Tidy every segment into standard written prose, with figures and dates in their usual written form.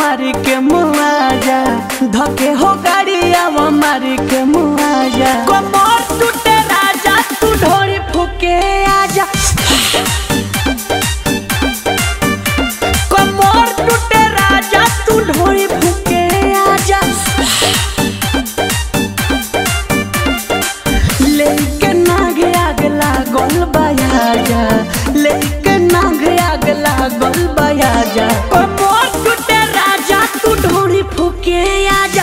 मारी के मुआजा धके हो गाड़िया मारी के मुआजा कमर टूटे राजा तू ढोरी फूके आजा कमर टूटे राजा तू ढोरी फूके आजा लेके नाग आगला गोल बयाजा लेके नाग आगला गोल बयाजा कमर टूटे राजा तू ढोरी फूके आजा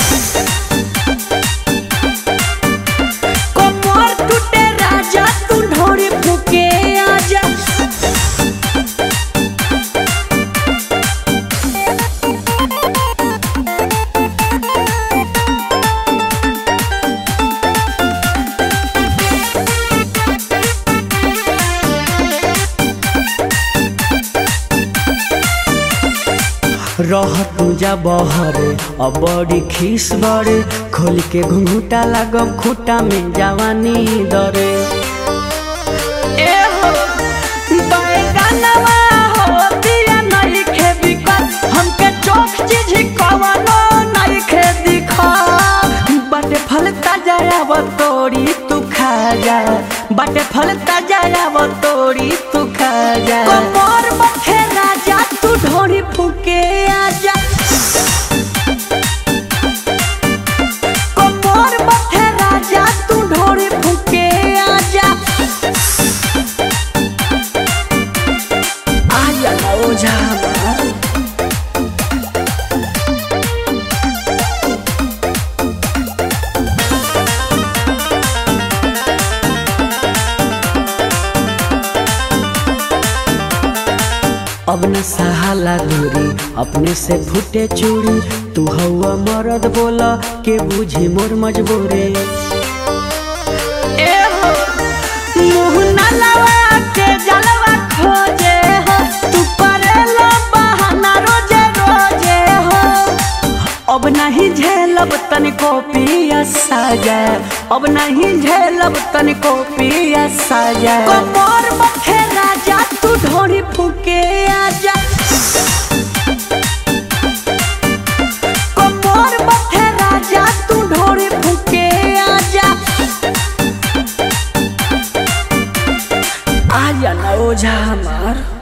कमर टूटे राजा तू ढोरी फूके आजा रह तुझा बहरे अब बड़ी खीस बड़े खोल के घुंघूटा लागब खूटा में जवानी दरे ए हो बैगनवा हो दिया नहीं खे बिकत हमके चोख चीज कवनो नहीं खे दिखा बाटे फल ताजा आव तोड़ी तू खा जा बाटे फल ताजा आव तोड़ी तू खा जा कमर बखे राजा तू ढोरी फूके आजा कमर बखे राजा तू ढोरी फूके आजा आजा ना ओझा अब न सहाला दूरी अपने से फूटे चूड़ी तू हवा मरद बोला के बुझी मोर मजबूरी ए हो मुँह न लवा के जलवा खोजे हो तू करेला बहाना रोजे रोजे हो अब नहीं झेलब तनिको पिया साजा अब नहीं झेलब तनिको पिया साजा कमर बखे राजा तू ढोरी फूके आजा कमर बखे राजा तू ढोरी फूके आजा आजा ना ओझा हमार।